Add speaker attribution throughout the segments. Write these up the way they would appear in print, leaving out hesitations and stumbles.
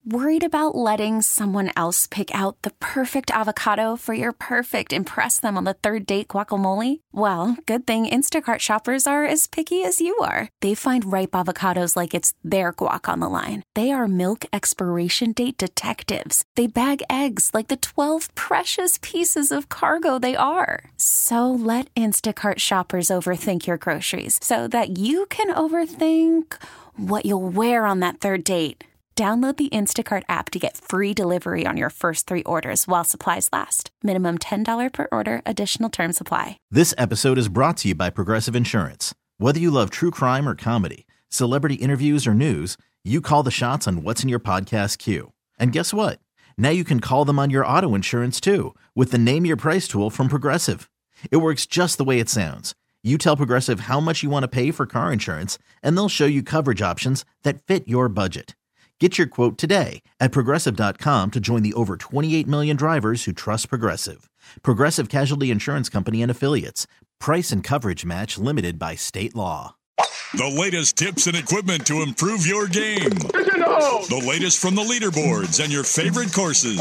Speaker 1: Worried about letting someone else pick out the perfect avocado for your perfect impress them on the third date guacamole? Well, good thing Instacart shoppers are as picky as you are. They find ripe avocados like it's their guac on the line. They are milk expiration date detectives. They bag eggs like the 12 precious pieces of cargo they are. So let Instacart shoppers overthink your groceries so that you can overthink what you'll wear on that third date. Download the Instacart app to get free delivery on your first 3 orders while supplies last. Minimum $10 per order. Additional terms apply.
Speaker 2: This episode is brought to you by Progressive Insurance. Whether you love true crime or comedy, celebrity interviews or news, you call the shots on what's in your podcast queue. And guess what? Now you can call them on your auto insurance too with the Name Your Price tool from Progressive. It works just the way it sounds. You tell Progressive how much you want to pay for car insurance, and they'll show you coverage options that fit your budget. Get your quote today at Progressive.com to join the over 28 million drivers who trust Progressive. Progressive Casualty Insurance Company and Affiliates. Price and coverage match limited by state law.
Speaker 3: The latest tips and equipment to improve your game. The latest from the leaderboards and your favorite courses.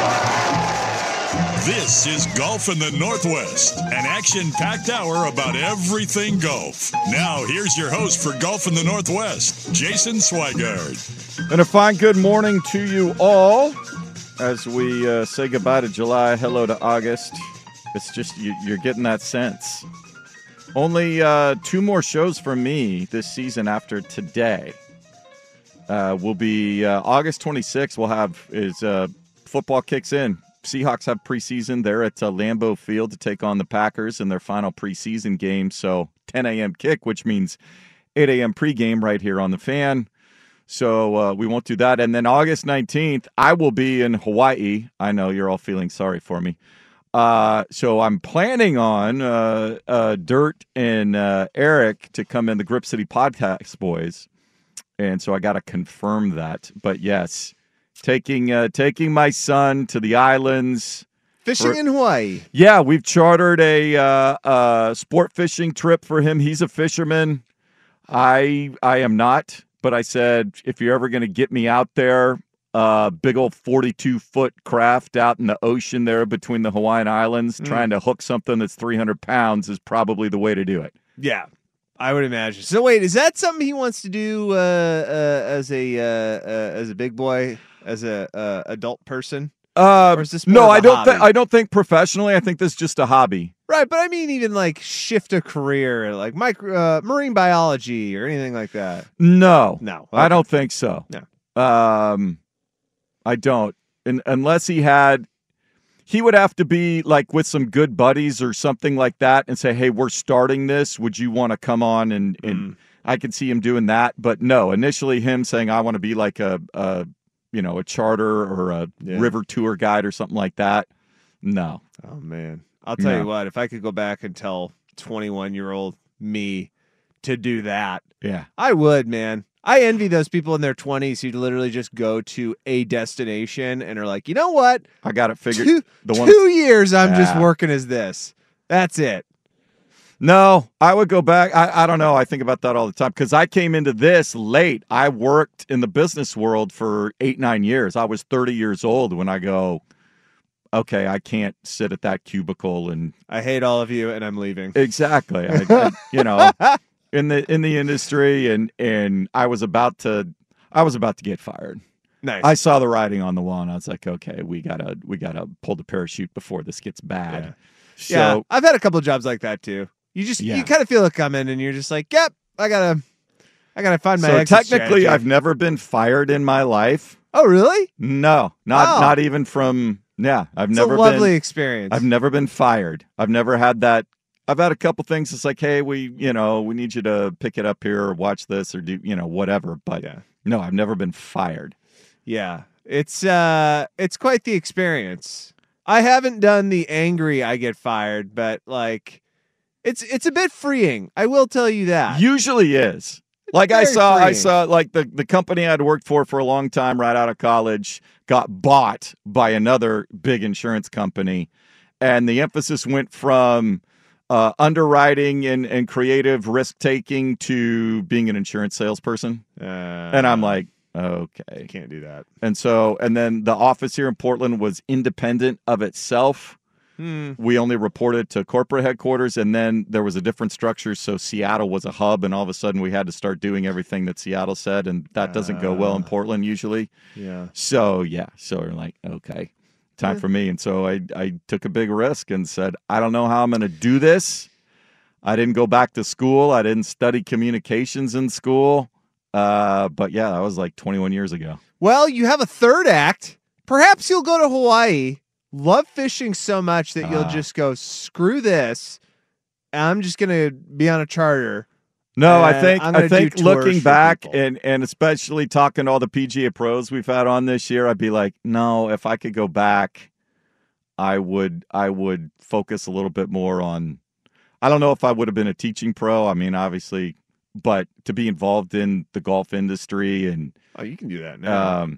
Speaker 3: This is Golf in the Northwest, an action-packed hour about everything golf. Now, here's your host for Golf in the Northwest, Jason Swigard.
Speaker 4: And a fine good morning to you all as we say goodbye to July, hello to August. It's just, you're getting that sense. Only 2 more shows from me this season after today. Will be August 26th. We'll have football kicks in. Seahawks have preseason. They're at Lambeau Field to take on the Packers in their final preseason game. So 10 a.m. kick, which means 8 a.m. pregame right here on the Fan. So we won't do that. And then August 19th, I will be in Hawaii. I know you're all feeling sorry for me. So I'm planning on Dirt and Eric to come in, the Grip City Podcast boys. And so I got to confirm that. But yes, taking my son to the islands.
Speaker 5: Fishing in Hawaii.
Speaker 4: Yeah, we've chartered a sport fishing trip for him. He's a fisherman. I am not. But I said, if you're ever going to get me out there, big old 42-foot craft out in the ocean there between the Hawaiian Islands, trying to hook something that's 300 pounds is probably the way to do it.
Speaker 5: Yeah, I would imagine. So wait, is that something he wants to do as a big boy, as a adult person? Or is this
Speaker 4: no, I don't think professionally. I think this is just a hobby.
Speaker 5: Right, but I mean, even like shift a career, like marine biology or anything like that.
Speaker 4: No,
Speaker 5: okay.
Speaker 4: I don't think so.
Speaker 5: No,
Speaker 4: I don't. Unless he would have to be like with some good buddies or something like that, and say, "Hey, we're starting this. Would you want to come on?" And I could see him doing that. But no, initially him saying, "I want to be like a charter or a river tour guide or something like that." No.
Speaker 5: Oh man. I'll tell you what, if I could go back and tell 21-year-old me to do that, I would, man. I envy those people in their 20s who literally just go to a destination and are like, you know what?
Speaker 4: I got it figured.
Speaker 5: 2 years I'm just working as this. That's it.
Speaker 4: No, I would go back. I don't know. I think about that all the time because I came into this late. I worked in the business world for 8-9 years. I was 30 years old when I go, okay, I can't sit at that cubicle and
Speaker 5: I hate all of you and I'm leaving.
Speaker 4: Exactly. In the industry and I was about to get fired.
Speaker 5: Nice.
Speaker 4: I saw the writing on the wall and I was like, okay, we gotta pull the parachute before this gets bad.
Speaker 5: Yeah. I've had a couple of jobs like that too. You kind of feel it coming and you're just like, yep, I gotta find my exit
Speaker 4: technically
Speaker 5: strategy.
Speaker 4: I've never been fired in my life.
Speaker 5: Oh really?
Speaker 4: No, not even from I've never been.
Speaker 5: It's a lovely experience.
Speaker 4: I've never been fired. I've never had that. I've had a couple things. It's like, hey, we need you to pick it up here or watch this or do, whatever. But no, I've never been fired.
Speaker 5: Yeah. It's quite the experience. I haven't done the angry I get fired, but like it's a bit freeing. I will tell you that.
Speaker 4: Usually is. Like I saw like the company I'd worked for a long time right out of college got bought by another big insurance company. And the emphasis went from underwriting and creative risk taking to being an insurance salesperson. And I'm like, Okay.
Speaker 5: You can't do that.
Speaker 4: And then the office here in Portland was independent of itself. We only reported to corporate headquarters, and then there was a different structure. So Seattle was a hub, and all of a sudden we had to start doing everything that Seattle said, and that doesn't go well in Portland usually.
Speaker 5: Yeah.
Speaker 4: So we're like, okay, time for me. And so I took a big risk and said, I don't know how I'm going to do this. I didn't go back to school. I didn't study communications in school. But yeah, that was like 21 years ago.
Speaker 5: Well, you have a third act. Perhaps you'll go to Hawaii. Love fishing so much that you'll just go, screw this. I'm just going to be on a charter.
Speaker 4: No, I think looking back and especially talking to all the PGA pros we've had on this year, I'd be like, no, if I could go back, I would focus a little bit more on, I don't know if I would have been a teaching pro. I mean, obviously, but to be involved in the golf industry and.
Speaker 5: Oh, you can do that now.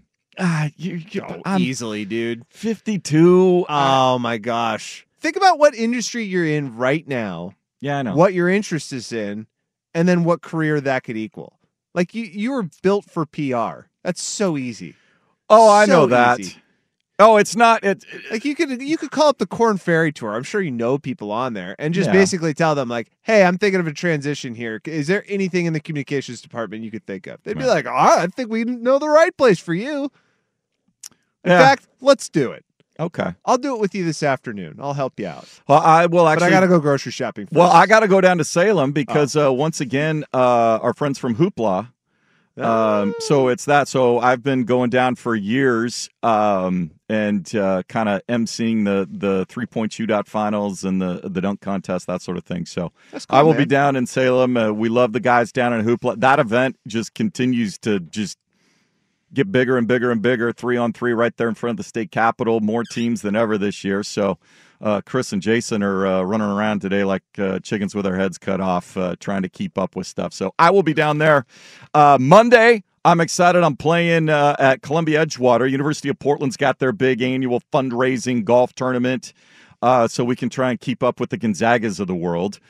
Speaker 5: Easily, dude.
Speaker 4: 52.
Speaker 5: Oh my gosh. Think about what industry you're in right now.
Speaker 4: Yeah, I know.
Speaker 5: What your interest is in, and then what career that could equal. Like you were built for PR. That's so easy.
Speaker 4: Oh, I know that.
Speaker 5: Easy.
Speaker 4: Oh, it's not.
Speaker 5: Like you could call up the Corn Ferry Tour. I'm sure you know people on there, and just basically tell them like, "Hey, I'm thinking of a transition here. Is there anything in the communications department you could think of?" They'd be like, "Oh, I think we know the right place for you." In fact, let's do it.
Speaker 4: Okay.
Speaker 5: I'll do it with you this afternoon. I'll help you out.
Speaker 4: Well, I will actually.
Speaker 5: But I got to go grocery shopping first.
Speaker 4: Well, I got to go down to Salem because once again, our friends from Hoopla. So it's that. So I've been going down for years and kind of emceeing the 3-point shootout finals and the dunk contest, that sort of thing. So
Speaker 5: That's cool,
Speaker 4: I will be down in Salem. We love the guys down in Hoopla. That event just continues to just get bigger and bigger and bigger, 3-on-3 right there in front of the state capitol, more teams than ever this year. So Chris and Jason are running around today like chickens with their heads cut off, trying to keep up with stuff. So I will be down there Monday. I'm excited. I'm playing at Columbia Edgewater. University of Portland's got their big annual fundraising golf tournament, so we can try and keep up with the Gonzagas of the world.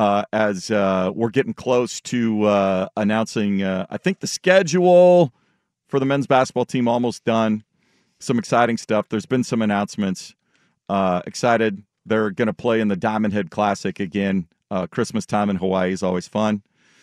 Speaker 4: As we're getting close to announcing, I think, the schedule for the men's basketball team almost done. Some exciting stuff. There's been some announcements. Excited. They're going to play in the Diamond Head Classic again. Christmas time in Hawaii is always fun.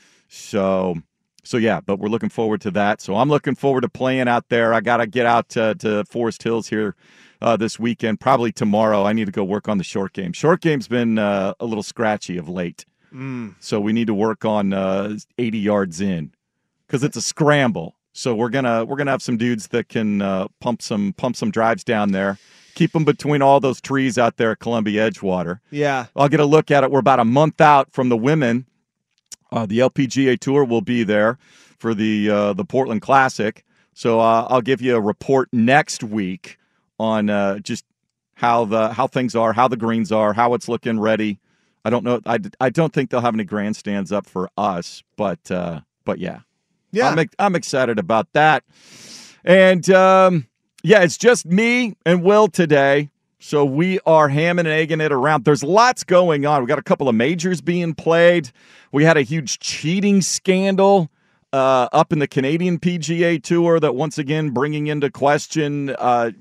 Speaker 4: So yeah, but we're looking forward to that. So I'm looking forward to playing out there. I got to get out to Forest Hills here this weekend, probably tomorrow. I need to go work on the short game. Short game's been a little scratchy of late. So we need to work on 80 yards in because it's a scramble. So we're gonna have some dudes that can pump some drives down there, keep them between all those trees out there at Columbia Edgewater.
Speaker 5: Yeah,
Speaker 4: I'll get a look at it. We're about a month out from the women. The LPGA Tour will be there for the Portland Classic. So I'll give you a report next week on just how things are, how the greens are, how it's looking ready. I don't know. I don't think they'll have any grandstands up for us, but yeah. Yeah, I'm excited about that. And, it's just me and Will today. So we are hamming and egging it around. There's lots going on. We got a couple of majors being played. We had a huge cheating scandal up in the Canadian PGA Tour that once again bringing into question, the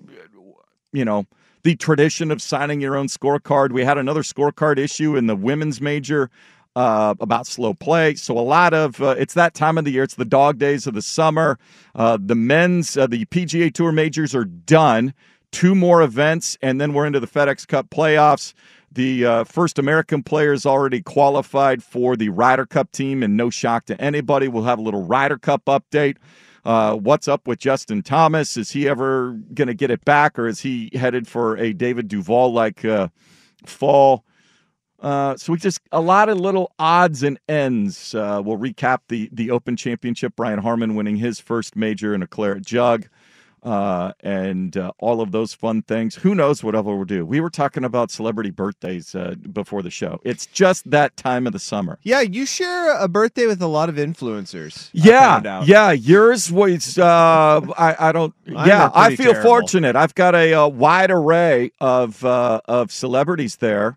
Speaker 4: tradition of signing your own scorecard. We had another scorecard issue in the women's major about slow play. So a lot of it's that time of the year. It's the dog days of the summer. The men's, the PGA Tour majors are done. 2 more events, and then we're into the FedEx Cup playoffs. The first American players already qualified for the Ryder Cup team, and no shock to anybody. We'll have a little Ryder Cup update. What's up with Justin Thomas? Is he ever going to get it back, or is he headed for a David Duval-like fall? So we just a lot of little odds and ends. We'll recap the Open Championship. Brian Harman winning his first major in a claret jug, and all of those fun things. Who knows whatever we'll do. We were talking about celebrity birthdays before the show. It's just that time of the summer.
Speaker 5: Yeah, you share a birthday with a lot of influencers.
Speaker 4: Yeah. Yours was. I don't. I feel fortunate. I've got a wide array of celebrities there.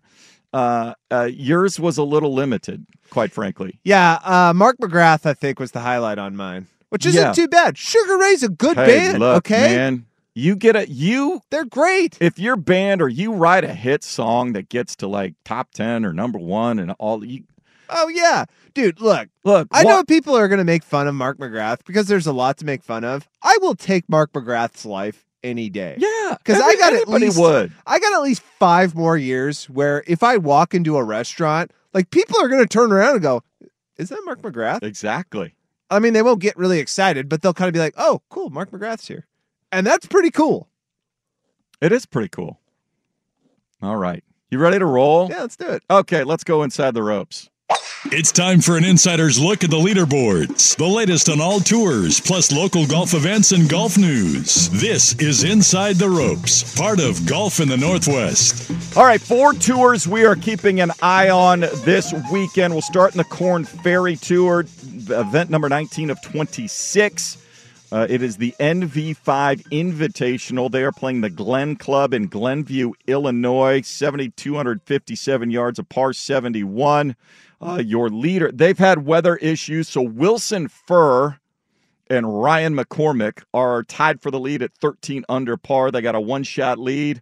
Speaker 4: Yours was a little limited, quite frankly.
Speaker 5: Yeah, Mark McGrath, I think, was the highlight on mine. which isn't too bad. Sugar Ray's a good band,
Speaker 4: look,
Speaker 5: okay?
Speaker 4: Man, they're great. If your band or you write a hit song that gets to like top 10 or number 1 and all
Speaker 5: oh yeah. Dude, look. I know people are going to make fun of Mark McGrath because there's a lot to make fun of. I will take Mark McGrath's life any day.
Speaker 4: Yeah.
Speaker 5: Because I got at least 5 more years where if I walk into a restaurant, like people are going to turn around and go, "Is that Mark McGrath?"
Speaker 4: Exactly.
Speaker 5: I mean, they won't get really excited, but they'll kind of be like, "Oh, cool, Mark McGrath's here." And that's pretty cool.
Speaker 4: It is pretty cool. All right. You ready to roll?
Speaker 5: Yeah, let's do it.
Speaker 4: Okay, let's go inside the ropes.
Speaker 3: It's time for an insider's look at the leaderboards, the latest on all tours, plus local golf events and golf news. This is Inside the Ropes, part of Golf in the Northwest.
Speaker 4: All right, 4 tours we are keeping an eye on this weekend. We'll start in the Korn Ferry Tour, event number 19 of 26. It is the NV5 Invitational. They are playing the Glen Club in Glenview, Illinois, 7,257 yards, a par 71. Your leader, they've had weather issues, so Wilson Furr and Ryan McCormick are tied for the lead at 13 under par. They got a 1-shot lead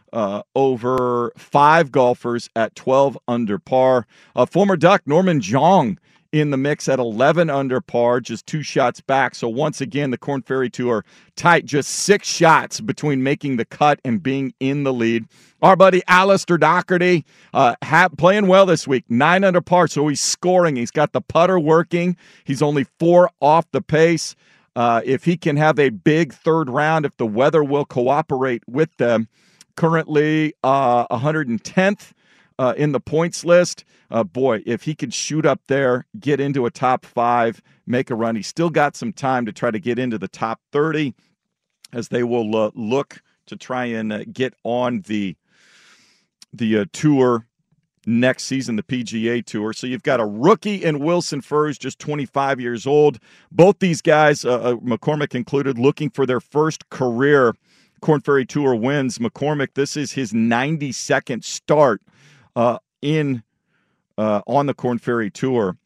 Speaker 4: over 5 golfers at 12 under par. Former Duck Norman Jong in the mix at 11 under par, just 2 shots back. So once again, the Korn Ferry Tour tight, just 6 shots between making the cut and being in the lead. Our buddy Alistair Doherty playing well this week, 9 under par, so he's scoring. He's got the putter working. He's only 4 off the pace. If he can have a big third round, if the weather will cooperate with them, currently 110th in the points list. Boy, if he could shoot up there, get into a top 5, make a run, he's still got some time to try to get into the top 30 as they will look to try and get on the tour next season, the PGA Tour. So you've got a rookie in Wilson Furr, who's just 25 years old. Both these guys, McCormick included, looking for their first career Korn Ferry Tour wins. McCormick, this is his 92nd start on the Korn Ferry Tour.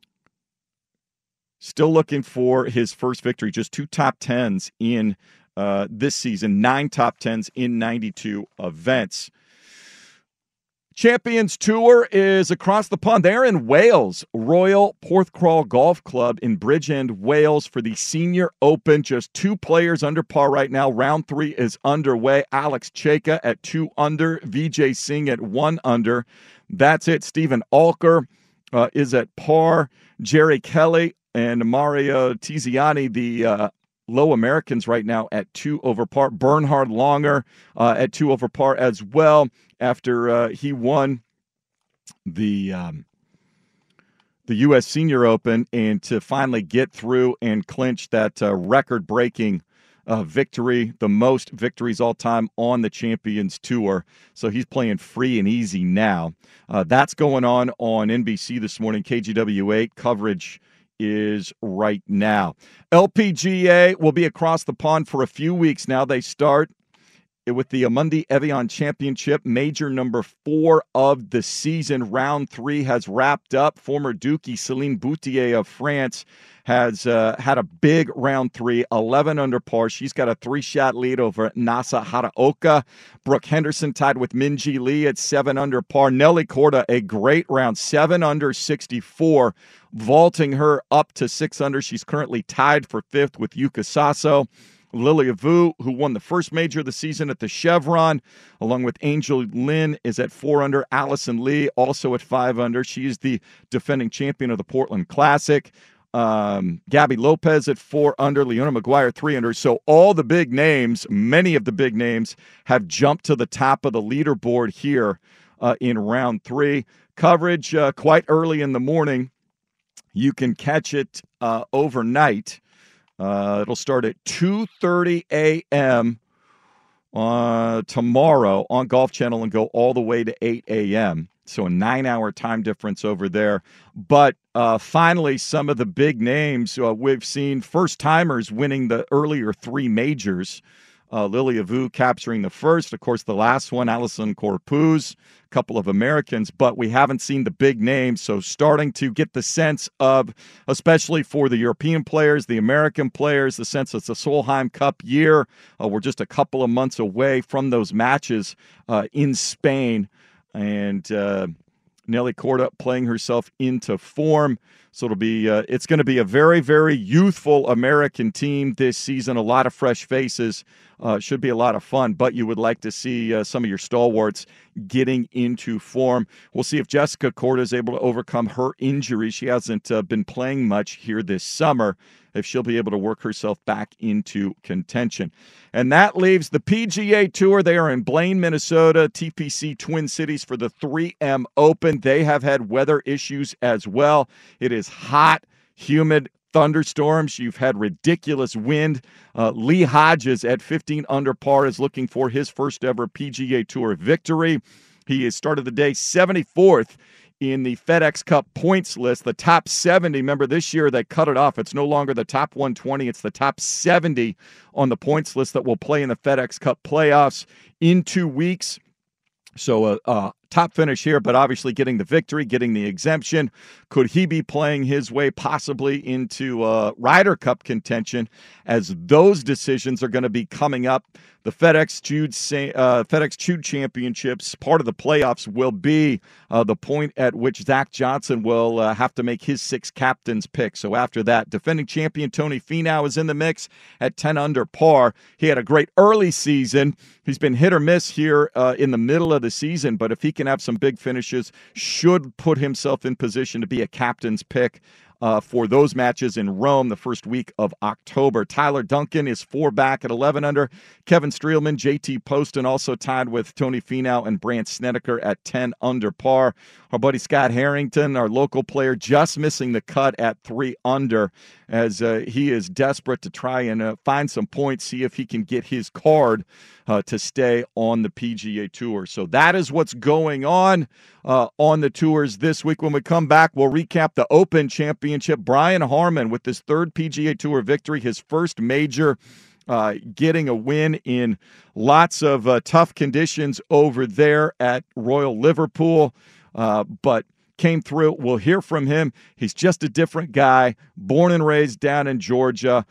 Speaker 4: Still looking for his first victory. Just 2 top 10s in this season, 9 top 10s in 92 events. Champions Tour is across the pond. They're in Wales, Royal Porthcawl Golf Club in Bridgend, Wales, for the Senior Open. Just 2 players under par right now. Round 3 is underway. Alex Cheka at 2 under, Vijay Singh at 1 under. That's it. Stephen Alker is at par. Jerry Kelly and Mario Tiziani, the low Americans right now, at 2 over par. Bernhard Langer at 2 over par as well, after he won the U.S. Senior Open, and to finally get through and clinch that record-breaking victory, the most victories all time on the Champions Tour. So he's playing free and easy now. That's going on NBC this morning. KGW8 coverage is right now. LPGA will be across the pond for a few weeks now. They start with the Amundi Evian Championship, major number 4 of the season. Round 3 has wrapped up. Former Dookie Céline Boutier of France has had a big round 3, 11 under par. She's got a 3-shot lead over Nasa Haraoka. Brooke Henderson tied with Minjee Lee at 7 under par. Nelly Korda, a great round, 7 under 64, vaulting her up to 6 under. She's currently tied for 5th with Yuka Sasso. Lilia Vu, who won the first major of the season at the Chevron, along with Angel Lin, is at 4 under. Allison Lee also at 5 under. She is the defending champion of the Portland Classic. Gabby Lopez at 4 under. Leona Maguire 3 under. So all the big names, many of the big names, have jumped to the top of the leaderboard here in round 3. Coverage quite early in the morning. You can catch it overnight. It'll start at 2:30 a.m. Tomorrow on Golf Channel and go all the way to 8 a.m. So a 9-hour time difference over there. But finally, some of the big names we've seen, first-timers winning the earlier 3 majors Lilia Vu capturing the first. Of course, the last one, Alison Corpuz, a couple of Americans, but we haven't seen the big names. So starting to get the sense of, especially for the European players, the American players, the sense it's a Solheim Cup year. We're just a couple of months away from those matches in Spain. And Nelly Korda playing herself into form. So it's going to be a very, very youthful American team this season. A lot of fresh faces. Should be a lot of fun, but you would like to see some of your stalwarts getting into form. We'll see if Jessica Korda is able to overcome her injury. She hasn't been playing much here this summer, if she'll be able to work herself back into contention. And that leaves the PGA Tour. They are in Blaine, Minnesota, TPC Twin Cities for the 3M Open. They have had weather issues as well. It is hot, humid, thunderstorms. You've had ridiculous wind. Lee Hodges at 15 under par is looking for his first ever PGA Tour victory. He has started the day 74th in the FedEx Cup points list, the top 70. Remember, this year they cut it off. It's no longer the top 120. It's the top 70 on the points list that will play in the FedEx Cup playoffs in 2 weeks. So top finish here, but obviously getting the victory, getting the exemption. Could he be playing his way possibly into Ryder Cup contention, as those decisions are going to be coming up? The FedEx Chewed Championships, part of the playoffs, will be the point at which Zach Johnson will have to make his 6 captains pick. So after that, defending champion Tony Finau is in the mix at 10 under par. He had a great early season. He's been hit or miss here in the middle of the season, but if he can have some big finishes, should put himself in position to be a captain's pick for those matches in Rome the first week of October. Tyler Duncan is 4 back at 11 under. Kevin Streelman, JT Poston also tied with Tony Finau and Brandt Snedeker at 10 under par. Our buddy Scott Harrington, our local player, just missing the cut at 3 under, as he is desperate to try and find some points, see if he can get his card to stay on the PGA Tour. So that is what's going on the tours this week. When we come back, we'll recap the Open Championship. Brian Harman with his 3rd PGA Tour victory, his first major, getting a win in lots of tough conditions over there at Royal Liverpool, but came through. We'll hear from him. He's just a different guy, born and raised down in Georgia.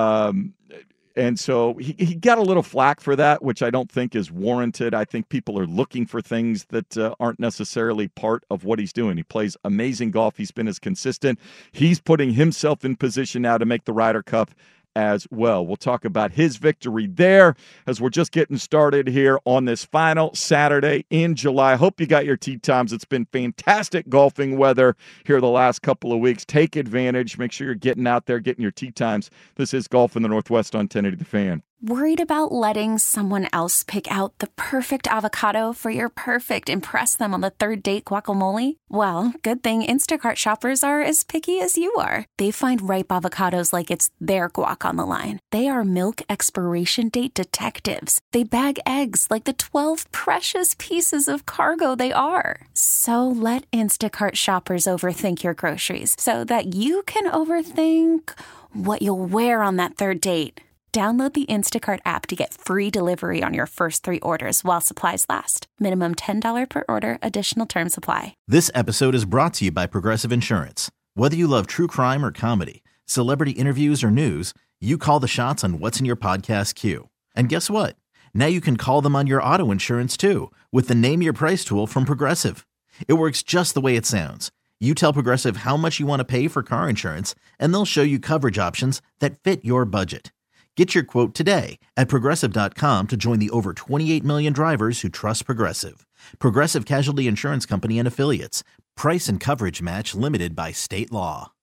Speaker 4: And so he got a little flack for that, which I don't think is warranted. I think people are looking for things that aren't necessarily part of what he's doing. He plays amazing golf. He's been as consistent. He's putting himself in position now to make the Ryder Cup as well. We'll talk about his victory there as we're just getting started here on this final Saturday in July. Hope you got your tee times. It's been fantastic golfing weather here the last couple of weeks. Take advantage. Make sure you're getting out there, getting your tee times. This is Golf in the Northwest on 1080 The Fan.
Speaker 1: Worried about letting someone else pick out the perfect avocado for your perfect impress them on the third date guacamole? Well, good thing Instacart shoppers are as picky as you are. They find ripe avocados like it's their guac on the line. They are milk expiration date detectives. They bag eggs like the 12 precious pieces of cargo they are. So let Instacart shoppers overthink your groceries so that you can overthink what you'll wear on that third date. Download the Instacart app to get free delivery on your first 3 orders while supplies last. Minimum $10 per order. Additional terms apply.
Speaker 2: This episode is brought to you by Progressive Insurance. Whether you love true crime or comedy, celebrity interviews or news, you call the shots on what's in your podcast queue. And guess what? Now you can call them on your auto insurance too with the Name Your Price tool from Progressive. It works just the way it sounds. You tell Progressive how much you want to pay for car insurance, and they'll show you coverage options that fit your budget. Get your quote today at Progressive.com to join the over 28 million drivers who trust Progressive. Progressive Casualty Insurance Company and Affiliates. Price and coverage match limited by state law.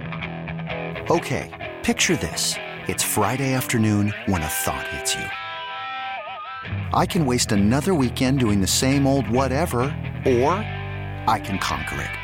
Speaker 6: Okay, picture this. It's Friday afternoon when a thought hits you. I can waste another weekend doing the same old whatever, or I can conquer it.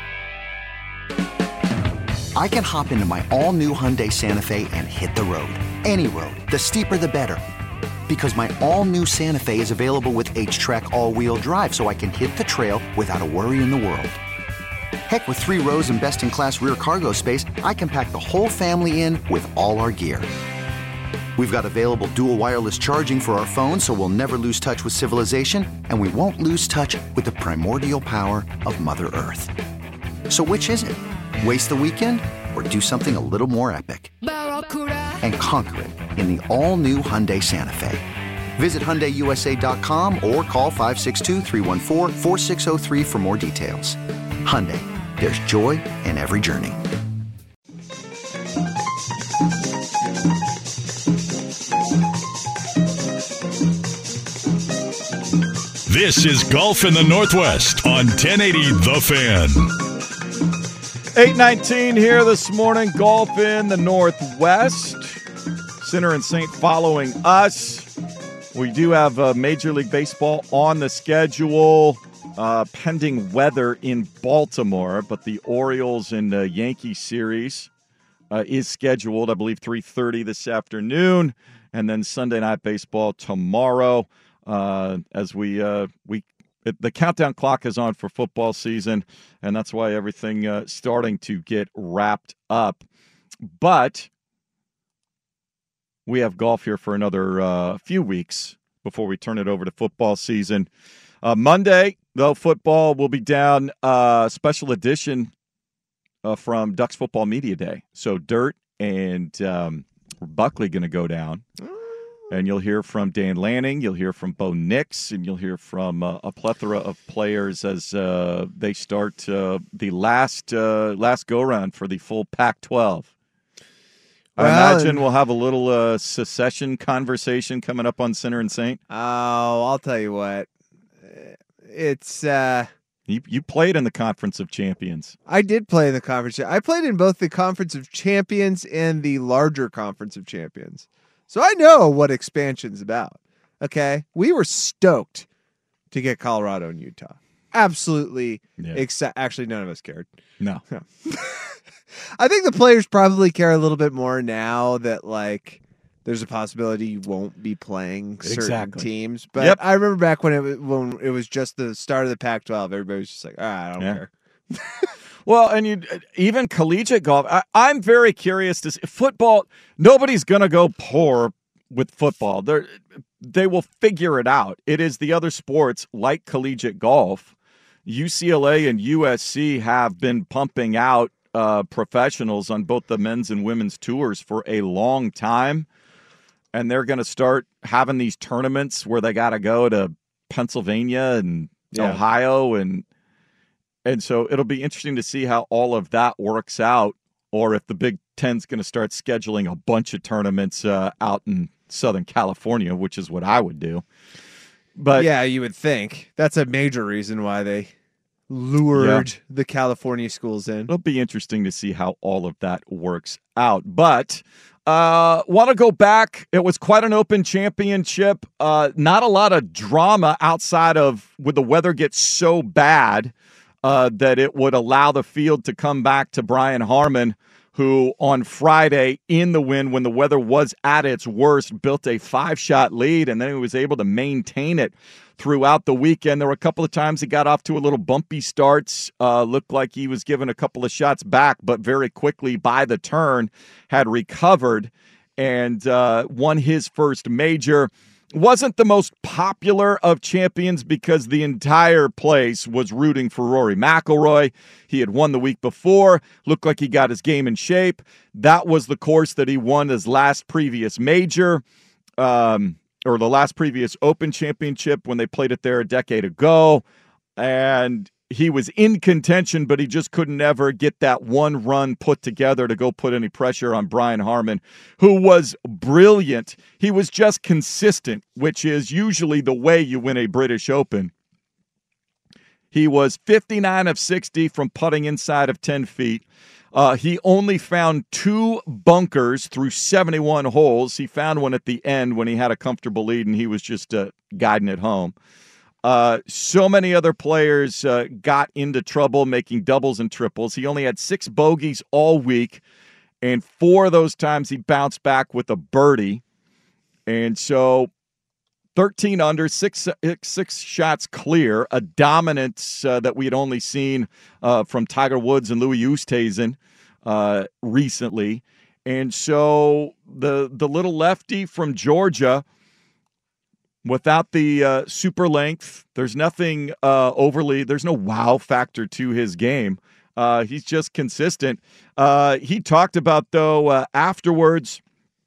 Speaker 6: I can hop into my all-new Hyundai Santa Fe and hit the road. Any road. The steeper, the better. Because my all-new Santa Fe is available with H-Track all-wheel drive, so I can hit the trail without a worry in the world. Heck, with 3 rows and best-in-class rear cargo space, I can pack the whole family in with all our gear. We've got available dual wireless charging for our phones, so we'll never lose touch with civilization, and we won't lose touch with the primordial power of Mother Earth. So which is it? Waste the weekend or do something a little more epic? And conquer it in the all-new Hyundai Santa Fe. Visit HyundaiUSA.com or call 562-314-4603 for more details. Hyundai, there's joy in every journey.
Speaker 3: This is Golf in the Northwest on 1080 The Fan.
Speaker 4: 8:19 here this morning. Golf in the Northwest. Center and Saint following us. We do have Major League Baseball on the schedule, pending weather in Baltimore, but the Orioles and Yankees series is scheduled, I believe, 3:30 this afternoon, and then Sunday Night Baseball tomorrow. As the countdown clock is on for football season, and that's why everything starting to get wrapped up. But we have golf here for another few weeks before we turn it over to football season. Monday, though, football will be down, special edition from Ducks Football Media Day. So Dirt and Buckley going to go down. And you'll hear from Dan Lanning, you'll hear from Bo Nix, and you'll hear from a plethora of players as they start the last go-round for the full Pac-12. I imagine we'll have a little secession conversation coming up on Center and Saint.
Speaker 5: Oh, I'll tell you what. It's...
Speaker 4: You played in the Conference of Champions.
Speaker 5: I did play in the Conference. I played in both the Conference of Champions and the larger Conference of Champions. So I know what expansion's about, okay? We were stoked to get Colorado and Utah. Absolutely. Yeah. Actually, none of us cared.
Speaker 4: No.
Speaker 5: I think the players probably care a little bit more now that, like, there's a possibility you won't be playing certain teams. But I remember back when it was just the start of the Pac-12, everybody was just like, I don't care.
Speaker 4: Well, and even collegiate golf, I'm very curious to see. Football, nobody's going to go poor with football. They will figure it out. It is the other sports, like collegiate golf. UCLA and USC have been pumping out professionals on both the men's and women's tours for a long time. And they're going to start having these tournaments where they got to go to Pennsylvania and Ohio and so it'll be interesting to see how all of that works out, or if the Big Ten's going to start scheduling a bunch of tournaments out in Southern California, which is what I would do. But
Speaker 5: yeah, you would think. That's a major reason why they lured the California schools in.
Speaker 4: It'll be interesting to see how all of that works out. But want to go back. It was quite an open championship. Not a lot of drama outside of when the weather gets so bad that it would allow the field to come back to Brian Harman, who on Friday in the win, when the weather was at its worst, built a 5-shot lead, and then he was able to maintain it throughout the weekend. There were a couple of times he got off to a little bumpy starts, looked like he was given a couple of shots back, but very quickly by the turn had recovered and won his first major. Wasn't the most popular of champions because the entire place was rooting for Rory McIlroy. He had won the week before, looked like he got his game in shape. That was the course that he won his last previous major, or the last previous Open Championship when they played it there a decade ago. And he was in contention, but he just couldn't ever get that one run put together to go put any pressure on Brian Harman, who was brilliant. He was just consistent, which is usually the way you win a British Open. He was 59 of 60 from putting inside of 10 feet. He only found 2 bunkers through 71 holes. He found one at the end when he had a comfortable lead, and he was just guiding it home. So many other players got into trouble making doubles and triples. He only had 6 bogeys all week, and 4 of those times he bounced back with a birdie. And so 13 under, 6 shots clear, a dominance that we had only seen from Tiger Woods and Louis Oosthuizen recently. And so the little lefty from Georgia, without the super length, there's nothing there's no wow factor to his game. He's just consistent. He talked about, though, afterwards,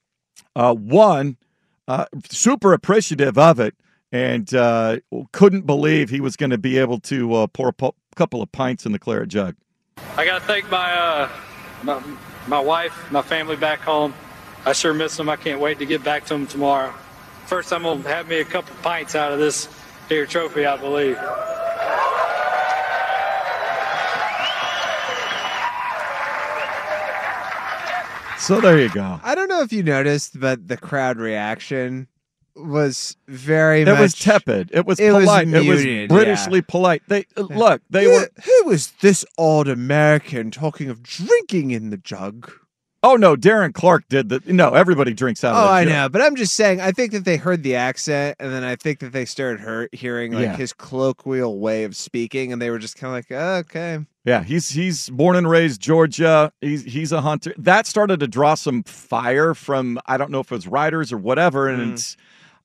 Speaker 4: super appreciative of it, and couldn't believe he was going to be able to pour a couple of pints in the claret jug.
Speaker 7: I got to thank my wife, my family back home. I sure miss them. I can't wait to get back to them tomorrow. First, I'm going to have me a couple pints out of this here trophy, I believe.
Speaker 4: So there you go.
Speaker 5: I don't know if you noticed, but the crowd reaction was very
Speaker 4: much... It was tepid. It was polite.
Speaker 5: Muted,
Speaker 4: it was Britishly polite. They were...
Speaker 5: Who was this old American talking of drinking in the jug?
Speaker 4: Oh, no, Darren Clark did that. No, everybody drinks out of the jug.
Speaker 5: I know, but I'm just saying, I think that they heard the accent, and then I think that they started hearing his colloquial way of speaking, and they were just kind of like, oh, okay.
Speaker 4: Yeah, he's born and raised Georgia. He's a hunter. That started to draw some fire from, I don't know if it was riders or whatever, and it's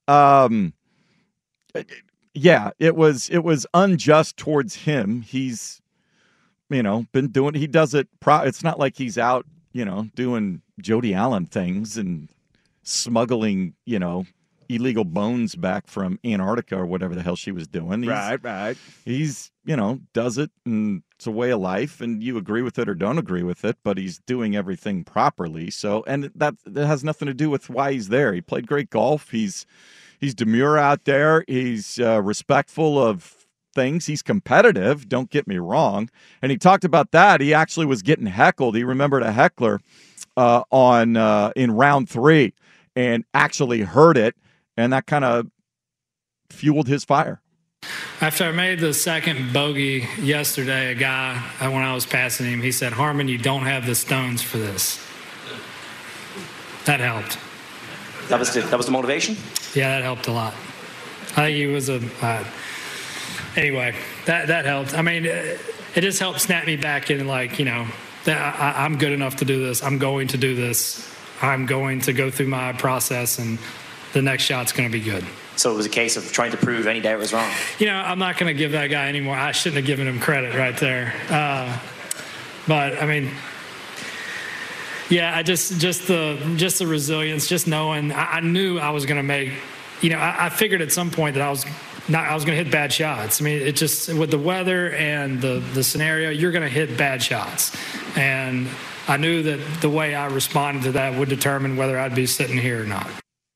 Speaker 4: it was unjust towards him. He's been doing, he does it it's not like he's out, doing Jody Allen things and smuggling, illegal bones back from Antarctica or whatever the hell she was doing.
Speaker 5: Right.
Speaker 4: He's, does it, and it's a way of life, and you agree with it or don't agree with it, but he's doing everything properly. So, and that has nothing to do with why he's there. He played great golf. He's demure out there. He's respectful of things. He's competitive, don't get me wrong. And he talked about that. He actually was getting heckled. He remembered a heckler in round 3 and actually heard it, and that kind of fueled his fire.
Speaker 7: After I made the second bogey yesterday, a guy, when I was passing him, he said, "Harman, you don't have the stones for this." That helped.
Speaker 8: That was the motivation?
Speaker 7: Yeah, that helped a lot. I think he was anyway, that helped. I mean, it just helped snap me back in, that I'm good enough to do this. I'm going to do this. I'm going to go through my process, and the next shot's going to be good.
Speaker 8: So it was a case of trying to prove any doubt was wrong.
Speaker 7: I'm not going to give that guy any more. I shouldn't have given him credit right there. But I mean, yeah, just the resilience, just knowing. I knew I was going to make. I figured at some point that I was going to hit bad shots. I mean, it just with the weather and the scenario, you're going to hit bad shots, and I knew that the way I responded to that would determine whether I'd be sitting here or not.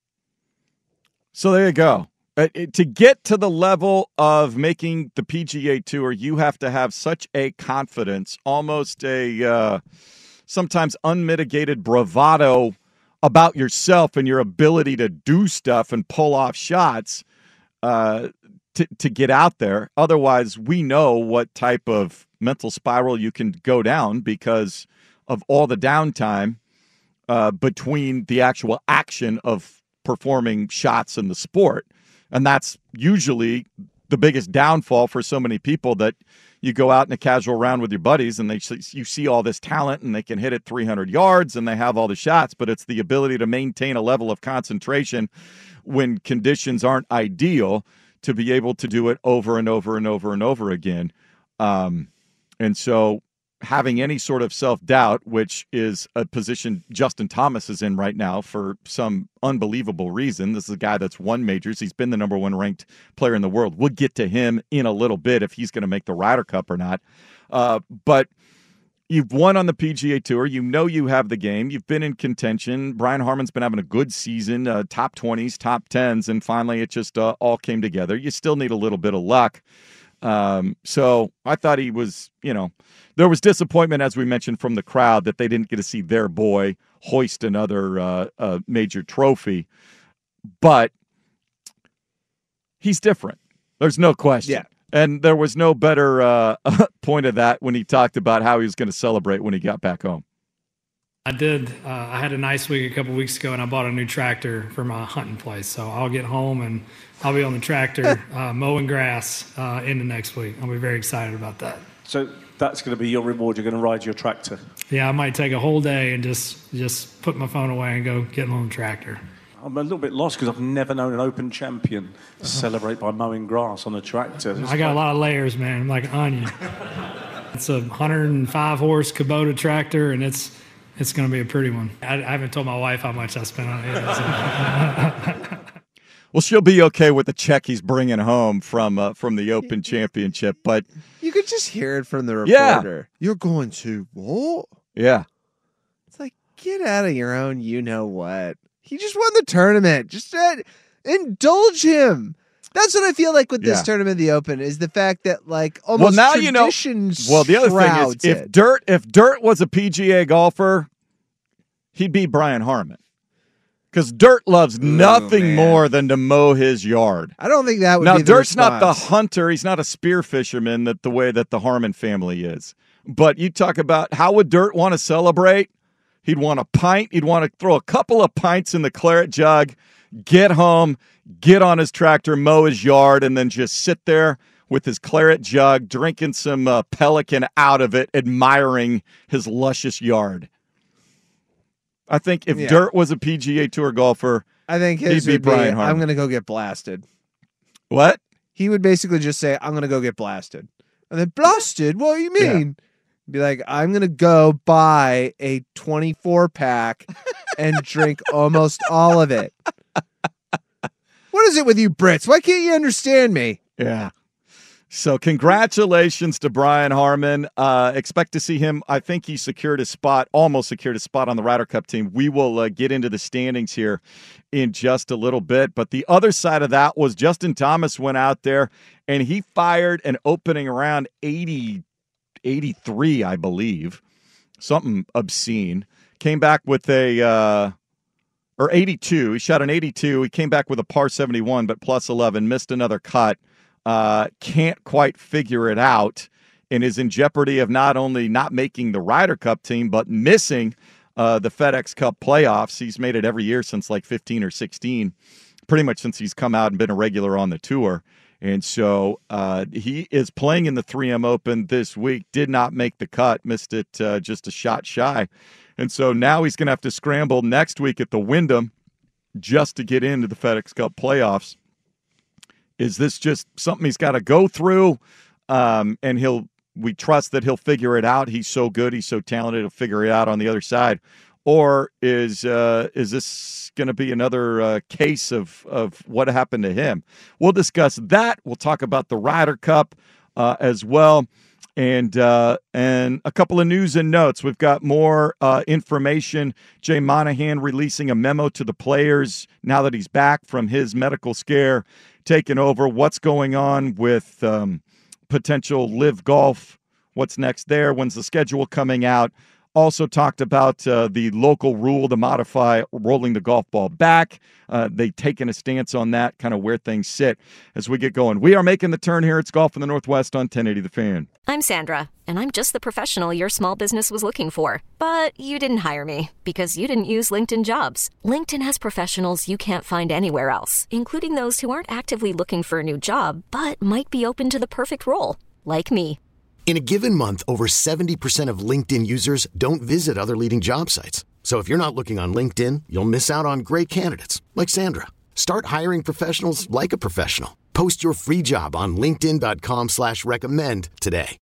Speaker 4: So there you go. To get to the level of making the PGA Tour, you have to have such a confidence, almost a sometimes unmitigated bravado about yourself and your ability to do stuff and pull off shots to get out there. Otherwise, we know what type of mental spiral you can go down because of all the downtime between the actual action of performing shots in the sport. And that's usually the biggest downfall for so many people, that you go out in a casual round with your buddies and you see all this talent and they can hit it 300 yards and they have all the shots, but it's the ability to maintain a level of concentration when conditions aren't ideal to be able to do it over and over and over and over again. And so having any sort of self-doubt, which is a position Justin Thomas is in right now for some unbelievable reason. This is a guy that's won majors. He's been the number 1 ranked player in the world. We'll get to him in a little bit if he's going to make the Ryder Cup or not. But you've won on the PGA Tour. You have the game. You've been in contention. Brian Harman's been having a good season, top 20s, top 10s, and finally it just all came together. You still need a little bit of luck. So I thought he was, there was disappointment, as we mentioned, from the crowd that they didn't get to see their boy hoist another major trophy. But he's different. There's no question.
Speaker 5: Yeah.
Speaker 4: And there was no better point of that when he talked about how he was going to celebrate when he got back home.
Speaker 7: I did. I had a nice week a couple weeks ago, and I bought a new tractor for my hunting place. So I'll get home, and I'll be on the tractor mowing grass into next week. I'll be very excited about that.
Speaker 9: So that's going to be your reward. You're going to ride your tractor.
Speaker 7: Yeah, I might take a whole day and just put my phone away and go get on the tractor.
Speaker 9: I'm a little bit lost because I've never known an Open champion celebrate by mowing grass on a tractor.
Speaker 7: I got a lot of layers, man. I'm like an onion. It's a 105-horse Kubota tractor, and it's going to be a pretty one. I haven't told my wife how much I spent on it yet.
Speaker 4: Well, she'll be okay with the check he's bringing home from the Open Championship, but
Speaker 5: you could just hear it from the reporter.
Speaker 4: Yeah.
Speaker 5: You're going to what?
Speaker 4: Yeah.
Speaker 5: It's like, get out of your own you-know-what. He just won the tournament. Just indulge him. That's what I feel like with this tournament, the Open, is the fact that almost traditions.
Speaker 4: Well, the other thing is, if Dirt was a PGA golfer, he'd be Brian Harman, because Dirt loves nothing more than to mow his yard.
Speaker 5: I don't think that would.
Speaker 4: Now,
Speaker 5: be the
Speaker 4: Dirt's
Speaker 5: response.
Speaker 4: not the hunter. He's not a spear fisherman the way that the Harman family is. But you talk about how would Dirt want to celebrate? He'd want a pint. He'd want to throw a couple of pints in the claret jug, get home, get on his tractor, mow his yard, and then just sit there with his claret jug, drinking some Pelican out of it, admiring his luscious yard. I think if Dirt was a PGA Tour golfer,
Speaker 5: I think his
Speaker 4: he'd be Brian Harman.
Speaker 5: I'm going to go get blasted.
Speaker 4: What?
Speaker 5: He would basically just say, I'm going to go get blasted. And then, blasted? What do you mean? Be like, I'm going to go buy a 24-pack and drink almost all of it. What is it with you Brits? Why can't you understand me?
Speaker 4: Yeah. So congratulations to Brian Harman. Expect to see him. I think he almost secured a spot on the Ryder Cup team. We will get into the standings here in just a little bit. But the other side of that was Justin Thomas went out there and he fired an opening round 83, I believe. Something obscene. Came back with or 82. He shot an 82. He came back with a par 71, but plus 11. Missed another cut. Can't quite figure it out and is in jeopardy of not only not making the Ryder Cup team, but missing the FedEx Cup playoffs. He's made it every year since 15 or 16, pretty much since he's come out and been a regular on the tour. And so he is playing in the 3M Open this week, did not make the cut, missed it just a shot shy. And so now he's going to have to scramble next week at the Wyndham just to get into the FedEx Cup playoffs. Is this just something he's got to go through? And we trust that he'll figure it out. He's so good. He's so talented. He'll figure it out on the other side. Or is this going to be another case of what happened to him? We'll discuss that. We'll talk about the Ryder Cup as well. And a couple of news and notes. We've got more information. Jay Monahan releasing a memo to the players now that he's back from his medical scare, taking over. What's going on with potential live golf? What's next there? When's the schedule coming out? Also talked about the local rule to modify rolling the golf ball back. They've taken a stance on that, kind of where things sit as we get going. We are making the turn here. It's Golf in the Northwest on 1080 The Fan.
Speaker 10: I'm Sandra, and I'm just the professional your small business was looking for. But you didn't hire me because you didn't use LinkedIn Jobs. LinkedIn has professionals you can't find anywhere else, including those who aren't actively looking for a new job, but might be open to the perfect role, like me.
Speaker 11: In a given month, over 70% of LinkedIn users don't visit other leading job sites. So if you're not looking on LinkedIn, you'll miss out on great candidates like Sandra. Start hiring professionals like a professional. Post your free job on linkedin.com/recommend today.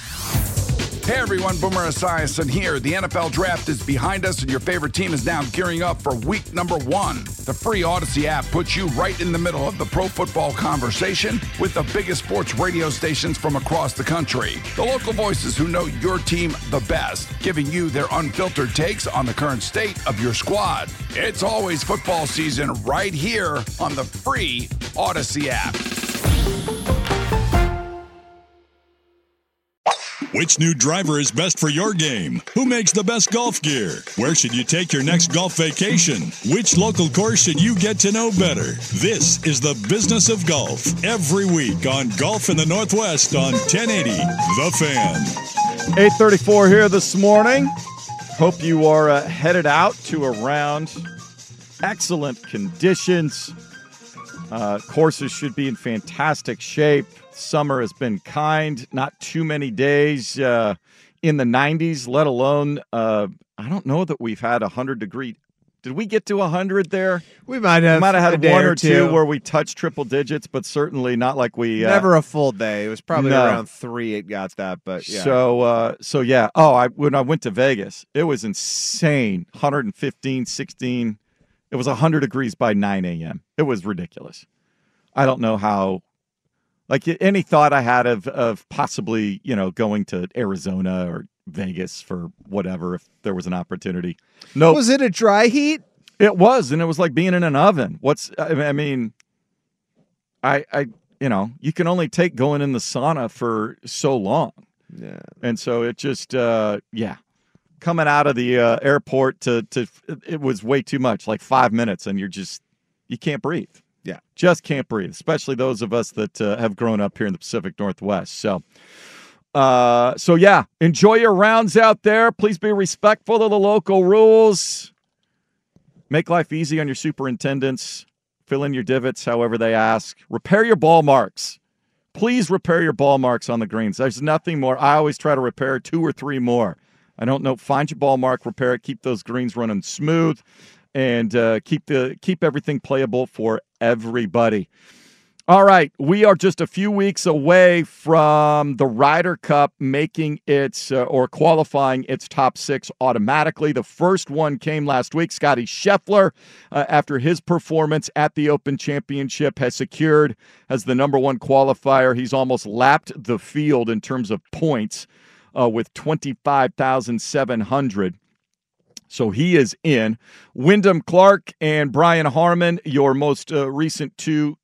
Speaker 12: Hey everyone, Boomer Esiason here. The NFL Draft is behind us and your favorite team is now gearing up for week number 1. The free Odyssey app puts you right in the middle of the pro football conversation with the biggest sports radio stations from across the country. The local voices who know your team the best, giving you their unfiltered takes on the current state of your squad. It's always football season right here on the free Odyssey app.
Speaker 3: Which new driver is best for your game? Who makes the best golf gear? Where should you take your next golf vacation? Which local course should you get to know better? This is the business of golf every week on Golf in the Northwest on 1080 The Fan.
Speaker 4: 8:34 here this morning. Hope you are headed out to a round. Excellent conditions. Courses should be in fantastic shape. Summer has been kind. Not too many days in the 90s, let alone, I don't know that we've had 100-degree. Did we get to 100 there?
Speaker 5: We might have
Speaker 4: had one or two where we touched triple digits, but certainly not like we...
Speaker 5: Never a full day. It was probably around 3 it got that, but yeah.
Speaker 4: So yeah. Oh, when I went to Vegas, it was insane. 115, 16. It was 100 degrees by 9 a.m. It was ridiculous. I don't know how... Like, any thought I had of possibly, going to Arizona or Vegas for whatever, if there was an opportunity. No.
Speaker 5: Was it a dry heat?
Speaker 4: It was, and it was like being in an oven. I mean, you can only take going in the sauna for so long.
Speaker 5: Yeah.
Speaker 4: And so it just, coming out of the airport it was way too much, like 5 minutes, and you can't breathe.
Speaker 5: Yeah.
Speaker 4: Just can't breathe, especially those of us that have grown up here in the Pacific Northwest. So yeah, enjoy your rounds out there. Please be respectful of the local rules. Make life easy on your superintendents. Fill in your divots however they ask. Repair your ball marks. Please repair your ball marks on the greens. There's nothing more. I always try to repair 2 or 3 more. I don't know. Find your ball mark, repair it, keep those greens running smooth, and keep everything playable for everybody. All right, we are just a few weeks away from the Ryder Cup making its or qualifying its top 6 automatically. The first one came last week. Scottie Scheffler, after his performance at the Open Championship, has secured as the number 1 qualifier. He's almost lapped the field in terms of points with 25,700. So he is in. Wyndham Clark and Brian Harman, your most recent 2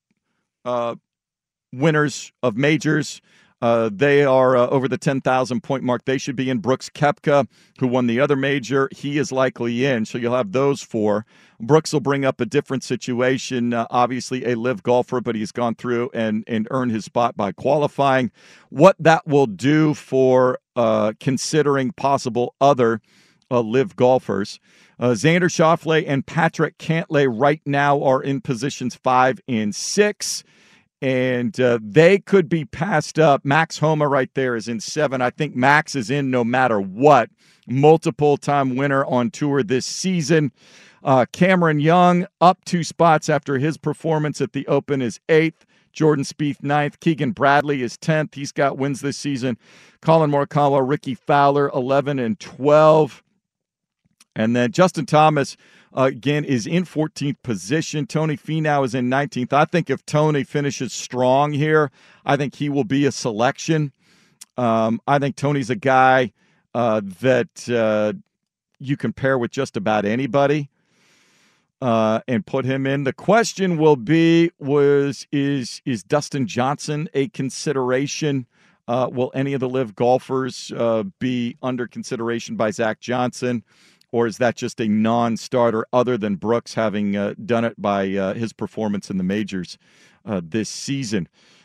Speaker 4: winners of majors. They are over the 10,000 point mark. They should be in. Brooks Koepka, who won the other major, he is likely in. So you'll have those 4. Brooks will bring up a different situation. Obviously a live golfer, but he's gone through and earned his spot by qualifying. What that will do for considering possible other live golfers. Xander Schauffele and Patrick Cantlay right now are in positions 5 and 6, and they could be passed up. Max Homa right there is in 7. I think Max is in no matter what. Multiple-time winner on tour this season. Cameron Young up 2 spots after his performance at the Open is 8th. Jordan Spieth 9th. Keegan Bradley is 10th. He's got wins this season. Colin Morikawa, Ricky Fowler 11 and 12. And then Justin Thomas, again, is in 14th position. Tony Finau is in 19th. I think if Tony finishes strong here, I think he will be a selection. I think Tony's a guy that you can pair with just about anybody and put him in. The question will be, is Dustin Johnson a consideration? Will any of the live golfers be under consideration by Zach Johnson? Or is that just a non-starter other than Brooks having done it by his performance in the majors this season?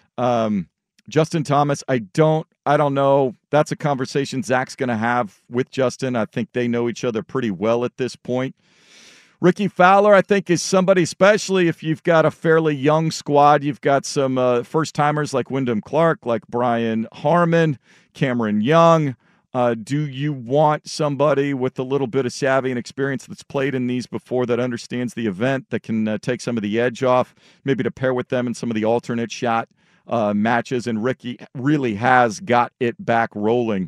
Speaker 4: Justin Thomas, I don't know. That's a conversation Zach's going to have with Justin. I think they know each other pretty well at this point. Ricky Fowler, I think, is somebody, especially if you've got a fairly young squad. You've got some first-timers like Wyndham Clark, like Brian Harman, Cameron Young. Do you want somebody with a little bit of savvy and experience that's played in these before, that understands the event, that can take some of the edge off, maybe to pair with them in some of the alternate shot matches? And Ricky really has got it back rolling.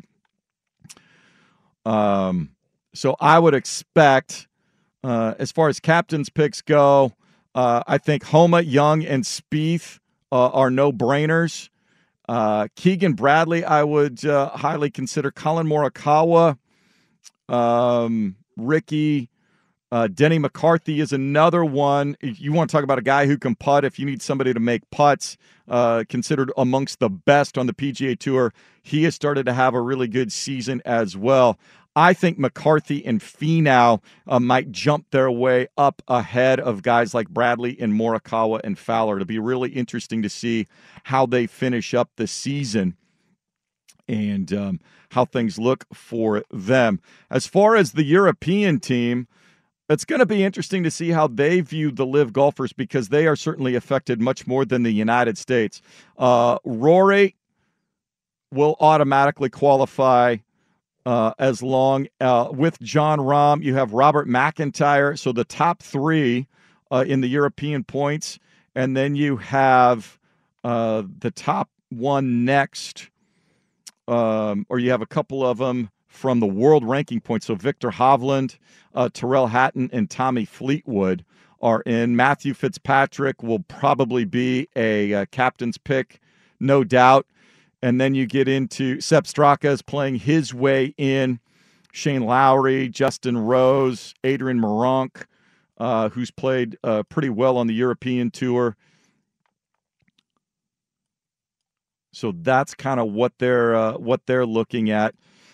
Speaker 4: So I would expect, as far as captain's picks go, I think Homa, Young, and Spieth are no-brainers. Keegan Bradley, I would highly consider. Colin Morikawa, Ricky, Denny McCarthy is another one. If you want to talk about a guy who can putt, if you need somebody to make putts, considered amongst the best on the PGA Tour, he has started to have a really good season as well. I think McCarthy and Finau might jump their way up ahead of guys like Bradley and Morikawa and Fowler. It'll be really interesting to see how they finish up the season and how things look for them. As far as the European team, it's going to be interesting to see how they view the live golfers, because they are certainly affected much more than the United States. Rory will automatically qualify as long with Jon Rahm. You have Robert McIntyre. So the top three in the European points. And then you have the top one next, or you have a couple of them from the world ranking points. So Victor Hovland, Tyrrell Hatton, and Tommy Fleetwood are in. Matthew Fitzpatrick will probably be a captain's pick, no doubt. And then you get into Sepp Straka is playing his way in. Shane Lowry, Justin Rose, Adrian Meronk, who's played pretty well on the European Tour. So that's kind of what they're looking at.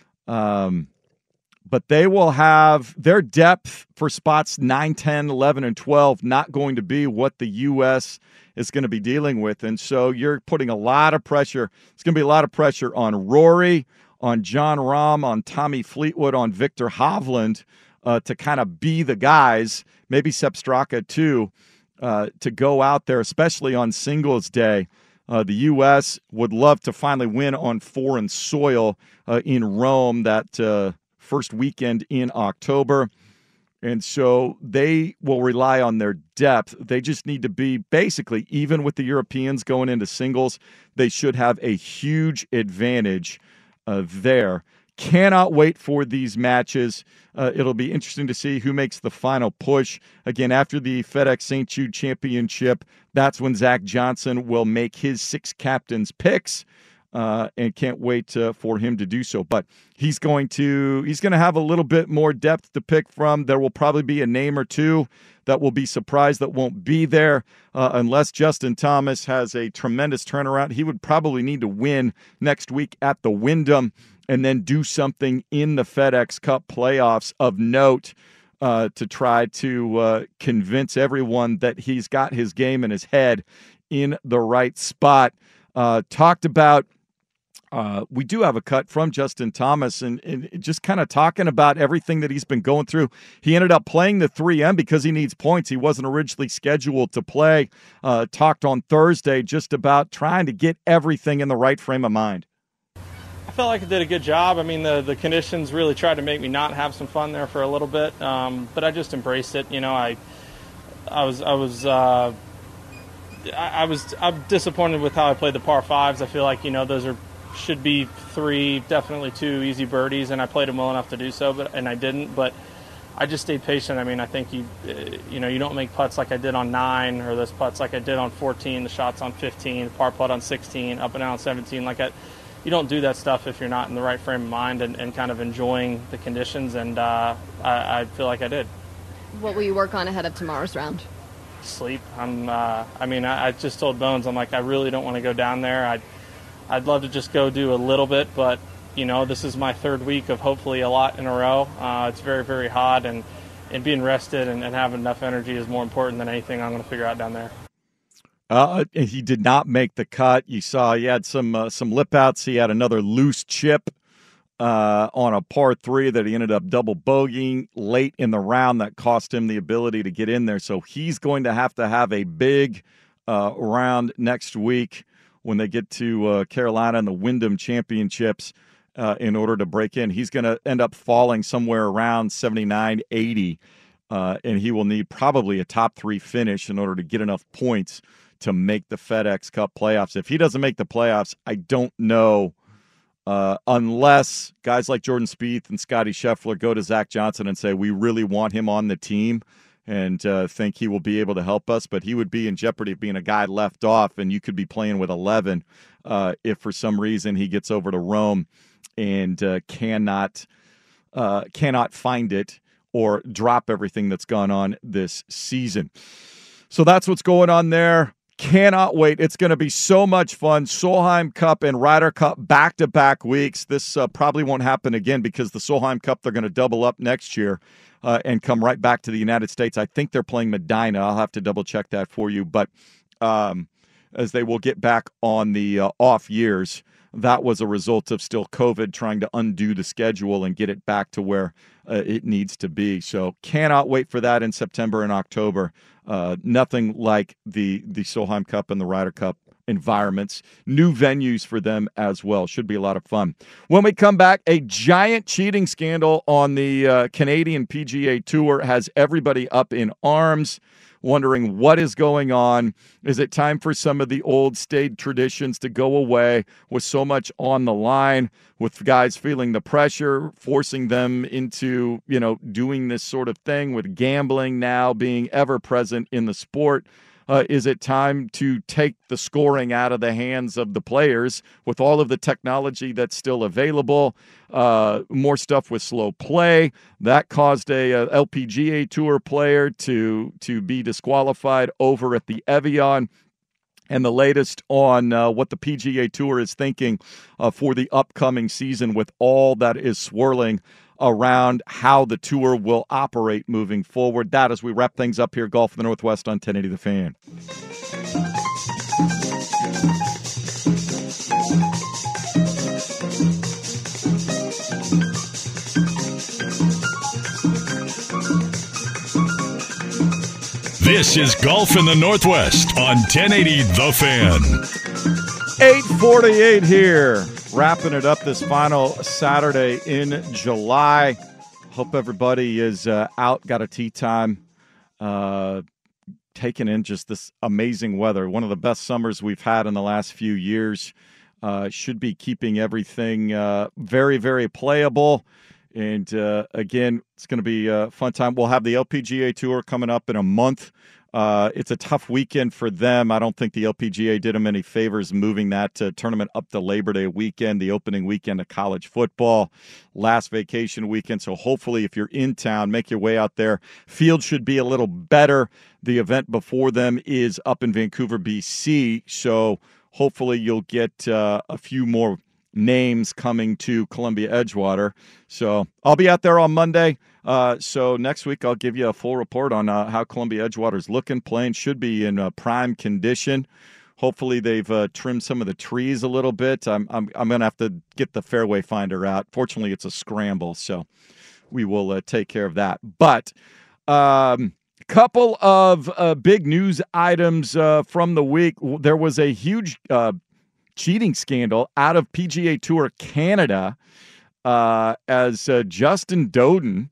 Speaker 4: But they will have their depth for spots 9, 10, 11, and 12 not going to be what the U.S. is going to be dealing with. And so you're putting a lot of pressure. It's going to be a lot of pressure on Rory, on Jon Rahm, on Tommy Fleetwood, on Victor Hovland to kind of be the guys, maybe Sepp Straka too, to go out there, especially on singles day. The U.S. would love to finally win on foreign soil in Rome that first weekend in October. And so they will rely on their depth. They just need to be basically even with the Europeans going into singles. They should have a huge advantage there. Cannot wait for these matches. It'll be interesting to see who makes the final push. Again, after the FedEx St. Jude Championship, that's when Zach Johnson will make his 6 captains' picks. And can't wait for him to do so. But he's going to have a little bit more depth to pick from. There will probably be a name or two that will be surprised that won't be there unless Justin Thomas has a tremendous turnaround. He would probably need to win next week at the Wyndham and then do something in the FedEx Cup playoffs of note to try to convince everyone that he's got his game in his head in the right spot. Talked about we do have a cut from Justin Thomas and just kind of talking about everything that he's been going through. He ended up playing the 3M because he needs points. He wasn't originally scheduled to play. Talked on Thursday just about trying to get everything in the right frame of mind.
Speaker 13: I felt like I did a good job. I mean, the conditions really tried to make me not have some fun there for a little bit, but I just embraced it. You know, I'm disappointed with how I played the par fives. I feel like, you know, those should be 3, definitely 2 easy birdies, and I played them well enough to do so, and I didn't. But I just stayed patient. I mean, I think you don't make putts like I did on 9, or those putts like I did on 14, the shots on 15, the par putt on 16, up and down on 17. You don't do that stuff if you're not in the right frame of mind and kind of enjoying the conditions. And I feel like I did.
Speaker 14: What will you work on ahead of tomorrow's round?
Speaker 13: Sleep. I just told Bones, I'm like, I really don't want to go down there. I'd love to just go do a little bit, but, you know, this is my 3rd week of hopefully a lot in a row. It's very, very hot, and being rested and having enough energy is more important than anything I'm going to figure out down there.
Speaker 4: He did not make the cut. You saw he had some lip outs. He had another loose chip on a par 3 that he ended up double bogeying late in the round that cost him the ability to get in there. So he's going to have a big round next week when they get to Carolina and the Wyndham Championships in order to break in. He's going to end up falling somewhere around 79, 80, and he will need probably a top 3 finish in order to get enough points to make the FedEx Cup playoffs. If he doesn't make the playoffs, I don't know, unless guys like Jordan Spieth and Scotty Scheffler go to Zach Johnson and say, we really want him on the team and think he will be able to help us, but he would be in jeopardy of being a guy left off, and you could be playing with 11 if for some reason he gets over to Rome and cannot find it or drop everything that's gone on this season. So that's what's going on there. Cannot wait. It's going to be so much fun. Solheim Cup and Ryder Cup back-to-back weeks. This probably won't happen again because the Solheim Cup, they're going to double up next year and come right back to the United States. I think they're playing Medina. I'll have to double-check that for you. But as they will get back on the off years, that was a result of still COVID trying to undo the schedule and get it back to where it needs to be. So cannot wait for that in September and October. Nothing like the Solheim Cup and the Ryder Cup environments, new venues for them as well. Should be a lot of fun. When we come back, a giant cheating scandal on the Canadian PGA Tour has everybody up in arms, wondering what is going on. Is it time for some of the old staid traditions to go away with so much on the line, with guys feeling the pressure, forcing them into, doing this sort of thing, with gambling now being ever present in the sport? Is it time to take the scoring out of the hands of the players with all of the technology that's still available? More stuff with slow play. That caused a LPGA Tour player to be disqualified over at the Evian. And the latest on what the PGA Tour is thinking for the upcoming season, with all that is swirling around how the tour will operate moving forward. That as we wrap things up here, Golf in the Northwest on 1080 The Fan.
Speaker 3: This is Golf in the Northwest on 1080 The Fan.
Speaker 4: 8:48 here. Wrapping it up this final Saturday in July. Hope everybody is out, got a tee time, taking in just this amazing weather. One of the best summers we've had in the last few years. Should be keeping everything very, very playable. And again, it's going to be a fun time. We'll have the LPGA Tour coming up in a month. It's a tough weekend for them. I don't think the LPGA did them any favors moving that tournament up to Labor Day weekend, the opening weekend of college football, last vacation weekend. So hopefully if you're in town, make your way out there. Field should be a little better. The event before them is up in Vancouver, BC. So hopefully you'll get a few more names coming to Columbia Edgewater. So I'll be out there on Monday. So next week I'll give you a full report on how Columbia Edgewater's looking. Playing should be in prime condition. Hopefully they've trimmed some of the trees a little bit. I'm going to have to get the fairway finder out. Fortunately, it's a scramble, so we will take care of that. But couple of big news items from the week. There was a huge cheating scandal out of PGA Tour Canada as Justin Doden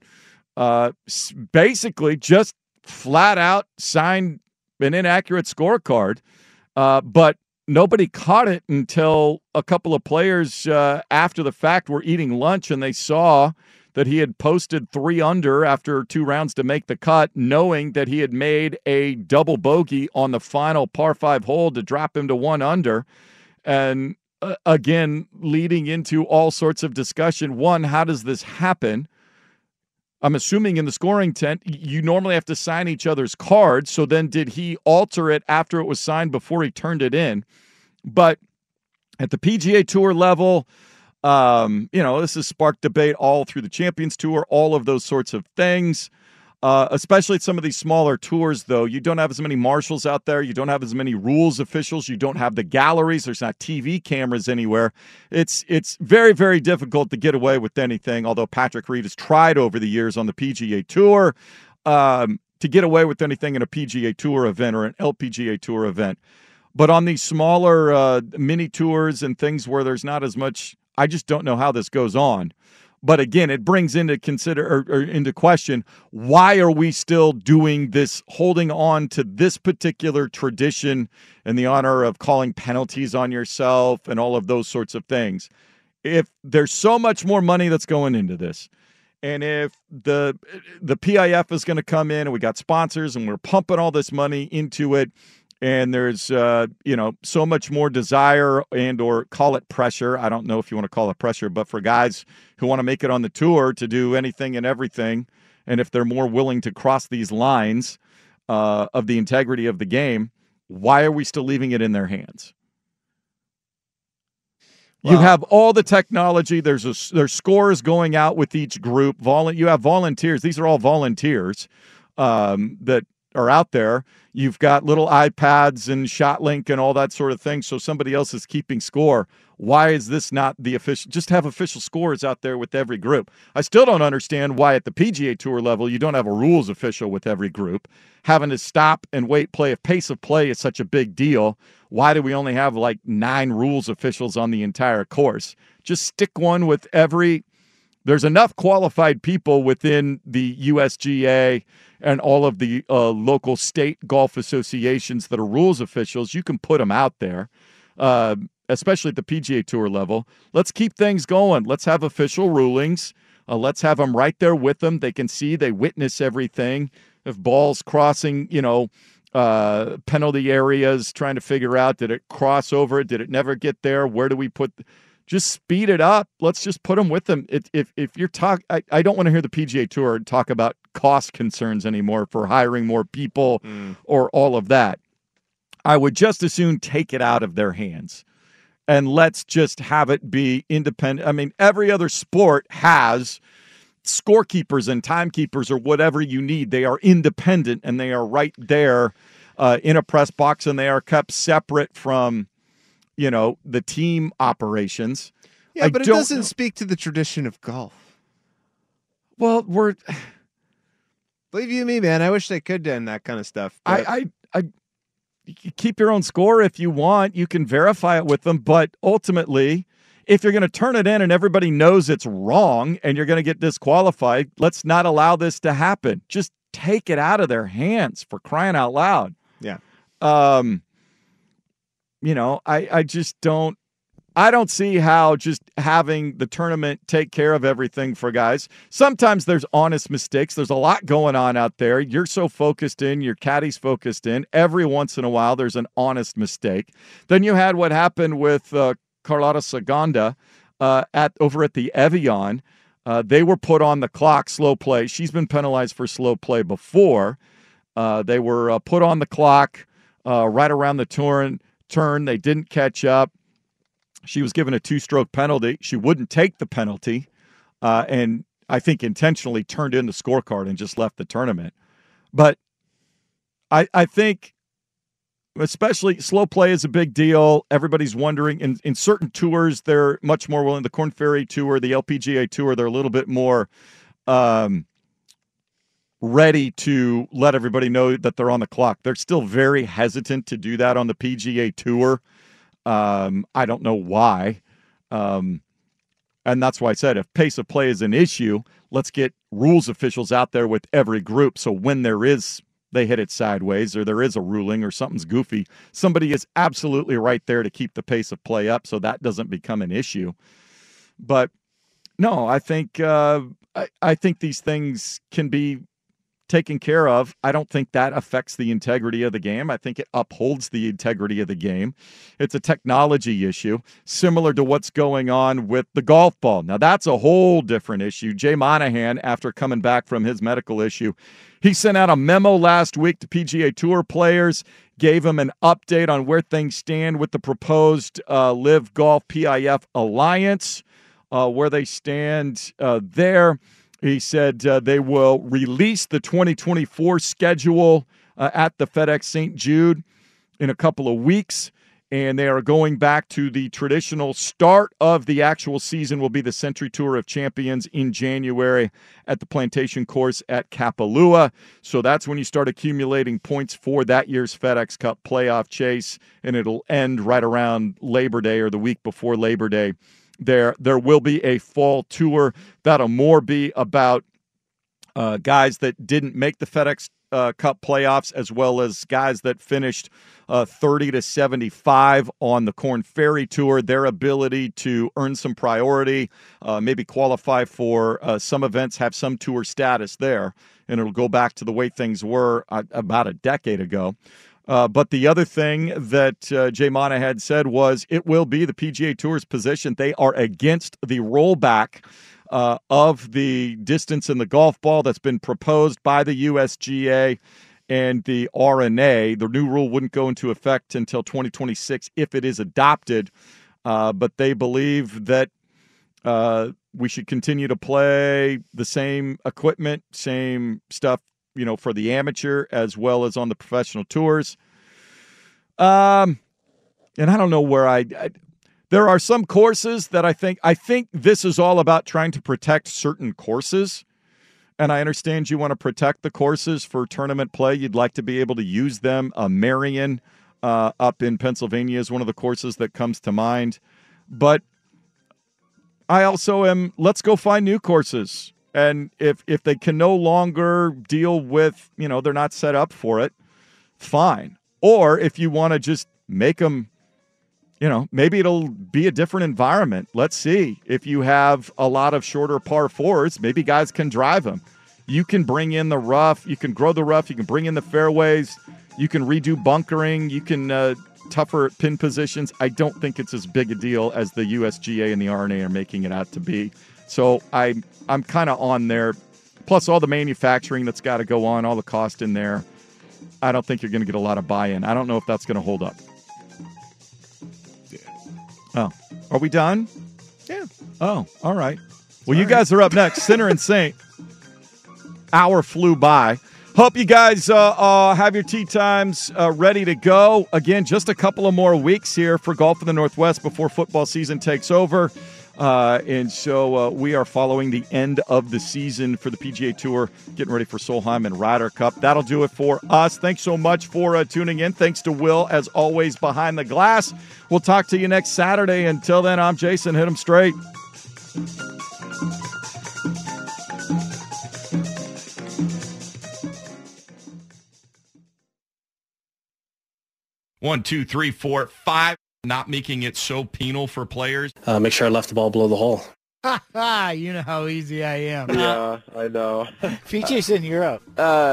Speaker 4: basically just flat out signed an inaccurate scorecard, but nobody caught it until a couple of players after the fact were eating lunch and they saw that he had posted 3 under after 2 rounds to make the cut, knowing that he had made a double bogey on the final par 5 hole to drop him to 1 under. And again, leading into all sorts of discussion. One, how does this happen? I'm assuming in the scoring tent, you normally have to sign each other's cards. So then did he alter it after it was signed before he turned it in? But at the PGA Tour level, this has sparked debate all through the Champions Tour, all of those sorts of things. Especially at some of these smaller tours, though, you don't have as many marshals out there. You don't have as many rules officials. You don't have the galleries. There's not TV cameras anywhere. It's very, very difficult to get away with anything, although Patrick Reed has tried over the years on the PGA Tour to get away with anything in a PGA Tour event or an LPGA Tour event. But on these smaller mini tours and things where there's not as much, I just don't know how this goes on. But again, it brings into into question, why are we still doing this, holding on to this particular tradition in the honor of calling penalties on yourself and all of those sorts of things? If there's so much more money that's going into this, and if the PIF is going to come in and we got sponsors and we're pumping all this money into it, and there's, so much more desire and or call it pressure. I don't know if you want to call it pressure, but for guys who want to make it on the tour to do anything and everything, and if they're more willing to cross these lines of the integrity of the game, why are we still leaving it in their hands? Well, you have all the technology. There's scores going out with each group. You have volunteers. These are all volunteers that are out there. You've got little iPads and ShotLink and all that sort of thing, so somebody else is keeping score. Why is this not the official? Just have official scores out there with every group. I still don't understand why at the PGA Tour level you don't have a rules official with every group. Having to stop and wait play, if pace of play is such a big deal, why do we only have like 9 rules officials on the entire course? Just stick one with every. There's enough qualified people within the USGA and all of the local state golf associations that are rules officials. You can put them out there, especially at the PGA Tour level. Let's keep things going. Let's have official rulings. Let's have them right there with them. They can see, they witness everything. If balls crossing, penalty areas, trying to figure out, did it cross over it? Did it never get there? Where do we put? Just speed it up. Let's just put them with them. If you're I don't want to hear the PGA Tour talk about cost concerns anymore for hiring more people or all of that. I would just as soon take it out of their hands and let's just have it be independent. I mean, every other sport has scorekeepers and timekeepers or whatever you need. They are independent and they are right there in a press box, and they are kept separate from the team operations.
Speaker 5: Yeah, but it doesn't speak to the tradition of golf.
Speaker 4: Well,
Speaker 5: believe you me, man. I wish they could do that kind of stuff.
Speaker 4: I keep your own score if you want. You can verify it with them, but ultimately, if you're going to turn it in and everybody knows it's wrong and you're going to get disqualified, let's not allow this to happen. Just take it out of their hands, for crying out loud.
Speaker 5: Yeah.
Speaker 4: I just don't. I don't see how just having the tournament take care of everything for guys. Sometimes there's honest mistakes. There's a lot going on out there. You're so focused in, your caddy's focused in. Every once in a while, there's an honest mistake. Then you had what happened with Carlota Saganda over at the Evian. They were put on the clock, slow play. She's been penalized for slow play before. They were put on the clock right around the turn. They didn't catch up. She was given a 2-stroke penalty. She wouldn't take the penalty, and I think intentionally turned in the scorecard and just left the tournament. But I think especially slow play is a big deal. Everybody's wondering. In certain tours, they're much more willing. The Korn Ferry Tour, the LPGA Tour, they're a little bit more ready to let everybody know that they're on the clock. They're still very hesitant to do that on the PGA Tour. I don't know why. And that's why I said if pace of play is an issue, let's get rules officials out there with every group. So when they hit it sideways or there is a ruling or something's goofy, somebody is absolutely right there to keep the pace of play up so that doesn't become an issue. But no, I think these things can be taken care of. I don't think that affects the integrity of the game. I think it upholds the integrity of the game. It's a technology issue, similar to what's going on with the golf ball. Now, that's a whole different issue. Jay Monahan, after coming back from his medical issue, he sent out a memo last week to PGA Tour players, gave them an update on where things stand with the proposed Live Golf PIF Alliance, where they stand there. He said they will release the 2024 schedule at the FedEx St. Jude in a couple of weeks, and they are going back to the traditional start of the actual season will be the Century Tour of Champions in January at the Plantation Course at Kapalua. So that's when you start accumulating points for that year's FedEx Cup playoff chase, and it'll end right around Labor Day or the week before Labor Day. There will be a fall tour that'll more be about guys that didn't make the FedEx Cup playoffs, as well as guys that finished 30 to 75 on the Korn Ferry Tour, their ability to earn some priority, maybe qualify for some events, have some tour status there, and it'll go back to the way things were about a decade ago. But the other thing that Jay Monahan said was it will be the PGA Tour's position. They are against the rollback of the distance in the golf ball that's been proposed by the USGA and the R&A. The new rule wouldn't go into effect until 2026 if it is adopted, but they believe that we should continue to play the same equipment, same stuff for the amateur as well as on the professional tours. And I don't know where there are some courses that I think this is all about trying to protect certain courses. And I understand you want to protect the courses for tournament play. You'd like to be able to use them. Marion up in Pennsylvania is one of the courses that comes to mind. But I also am, let's go find new courses. And if they can no longer deal with, they're not set up for it, fine. Or if you want to just make them, maybe it'll be a different environment. Let's see. If you have a lot of shorter par fours, maybe guys can drive them. You can bring in the rough. You can grow the rough. You can bring in the fairways. You can redo bunkering. You can tougher pin positions. I don't think it's as big a deal as the USGA and the R&A are making it out to be. So I'm kind of on there. Plus all the manufacturing that's got to go on, all the cost in there. I don't think you're going to get a lot of buy-in. I don't know if that's going to hold up. Oh, are we done?
Speaker 5: Yeah.
Speaker 4: Oh, all right. Well, you guys are up next. Sinner and Saint. Hour flew by. Hope you guys have your tee times ready to go. Again, just a couple of more weeks here for Golf in the Northwest before football season takes over. And so we are following the end of the season for the PGA Tour, getting ready for Solheim and Ryder Cup. That'll do it for us. Thanks so much for tuning in. Thanks to Will, as always, behind the glass. We'll talk to you next Saturday. Until then, I'm Jason. Hit 'em straight.
Speaker 15: One, two, three, four, five. Not making it so penal for players.
Speaker 16: Make sure I left the ball below the hole.
Speaker 17: You know how easy I am.
Speaker 16: Yeah, I know.
Speaker 17: PJ's in Europe.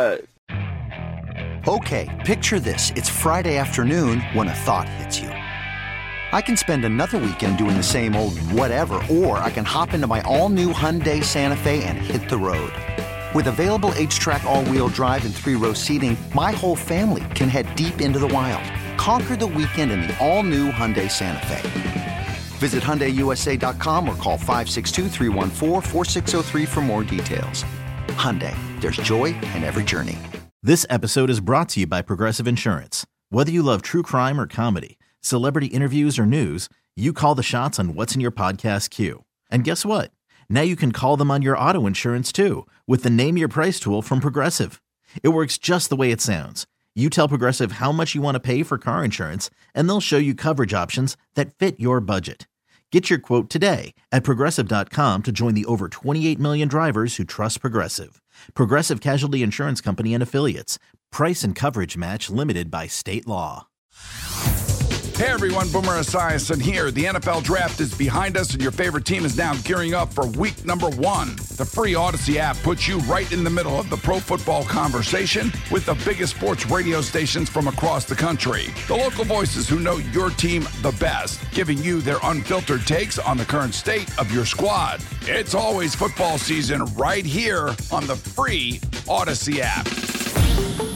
Speaker 6: Okay, picture this. It's Friday afternoon when a thought hits you. I can spend another weekend doing the same old whatever, or I can hop into my all-new Hyundai Santa Fe and hit the road. With available H-Track all-wheel drive and 3-row seating, my whole family can head deep into the wild. Conquer the weekend in the all-new Hyundai Santa Fe. Visit HyundaiUSA.com or call 562-314-4603 for more details. Hyundai, there's joy in every journey.
Speaker 2: This episode is brought to you by Progressive Insurance. Whether you love true crime or comedy, celebrity interviews or news, you call the shots on what's in your podcast queue. And guess what? Now you can call them on your auto insurance too with the Name Your Price tool from Progressive. It works just the way it sounds. You tell Progressive how much you want to pay for car insurance, and they'll show you coverage options that fit your budget. Get your quote today at Progressive.com to join the over 28 million drivers who trust Progressive. Progressive Casualty Insurance Company and Affiliates. Price and coverage match limited by state law.
Speaker 12: Hey everyone, Boomer Esiason here. The NFL Draft is behind us and your favorite team is now gearing up for week number 1. The free Odyssey app puts you right in the middle of the pro football conversation with the biggest sports radio stations from across the country. The local voices who know your team the best, giving you their unfiltered takes on the current state of your squad. It's always football season right here on the free Odyssey app.